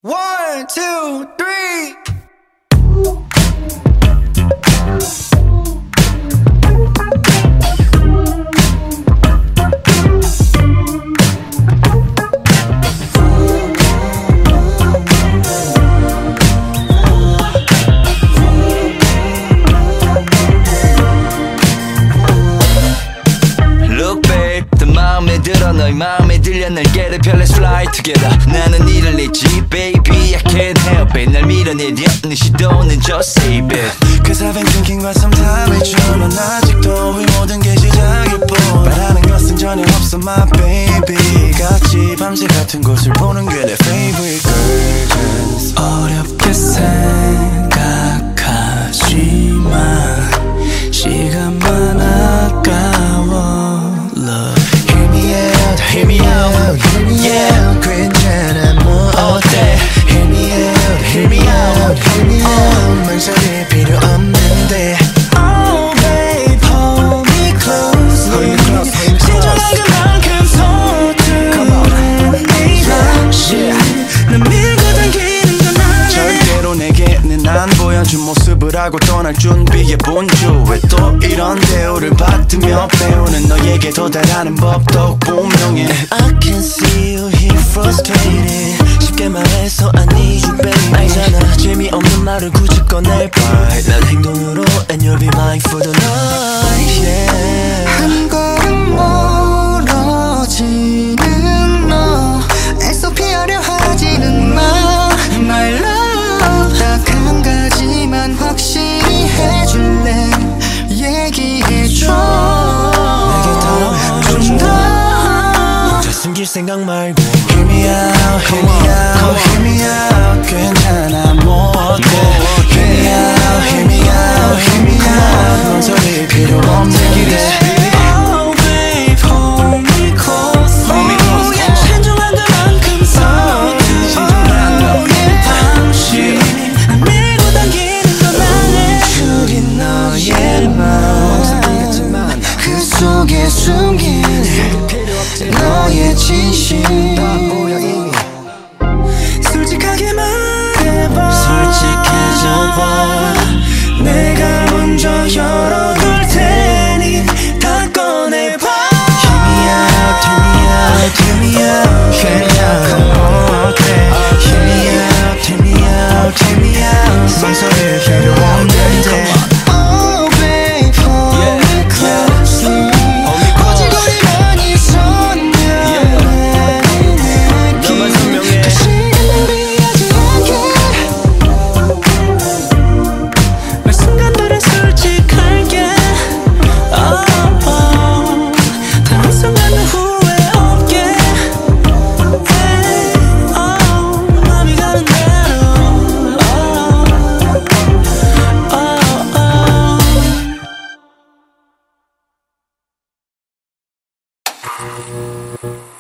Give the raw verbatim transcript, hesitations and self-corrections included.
One, two, three. Look babe, 더 마음에 들어 너희 마음에 들려 날 get it, let's fly together. 나는 이를 잊지 baby, I can't help it. 날 밀어내려 네 시도는 just save it. Cause I've been thinking about some time with you. 넌 아직도 이 모든 게 시작일 뿐. 바라는 것은 전혀 없어 my baby. 같이 밤새 같은 곳을 보는 게 내 favorite curtains. 어렵게 생각하지마, 시간만 아까워. Love, hear me out, hear me out, hear me out. 괜찮아 뭐 어때? Hear me out, hear me out, hear me out. 망설일 필요 없는데. Oh babe, hold me close. Hold me close, hold me close. 진정한 그만큼 서투른 네 방식. 난 밀고 당기는 건 아니야. 절대로 내게는 안 보여준 모습을 하고 떠날 준비해 본 주. 왜 또 이런 대우를 받으며 배우는 너에게 도달하는 법도 분명해. I can see you here frustrated. 쉽게 말해서 I need you baby. 알잖아 재미없는 말을 굳이 꺼낼 뻔. 난 행동으로 and you'll be mine for the night, yeah. 한 걸음 멀어지는 너 애써 피하려 하지는 마 My love. 딱 한 가지만 확실히 해줄래. 얘기해줘. 내게 더 더 잘 숨길 생각 말고. Hear me out, hear me out, hear me out. 괜찮아 뭐 어때? Hear me out, hear me out, hear me out. 망설일 필요 없는데. Oh babe, hold me close, hold me close. 신중한 그만큼 서투른 내 방식. 난 밀고 당기는 건 아니야. 멈추긴 너의 맘. 그 속에 숨긴 너의 진심. 솔직하게 말해봐. 솔직해져봐. 내가 먼저 열어둘 테니 다 꺼내봐. Hear me out, hear me out, hear me out. 괜찮아 어때? Hear me out, hear me out, hear me out. 망설일 필요 없는데. Oh babe, hold me closely. 꼬질거리만 있었냐 내 느낌. 다시금 무리하지 않게. 매 순간들은 솔직할게. Oh, oh. 단 한순간도 후회 없게. Hey, oh, 맘이 가는 대로. Oh, oh, oh.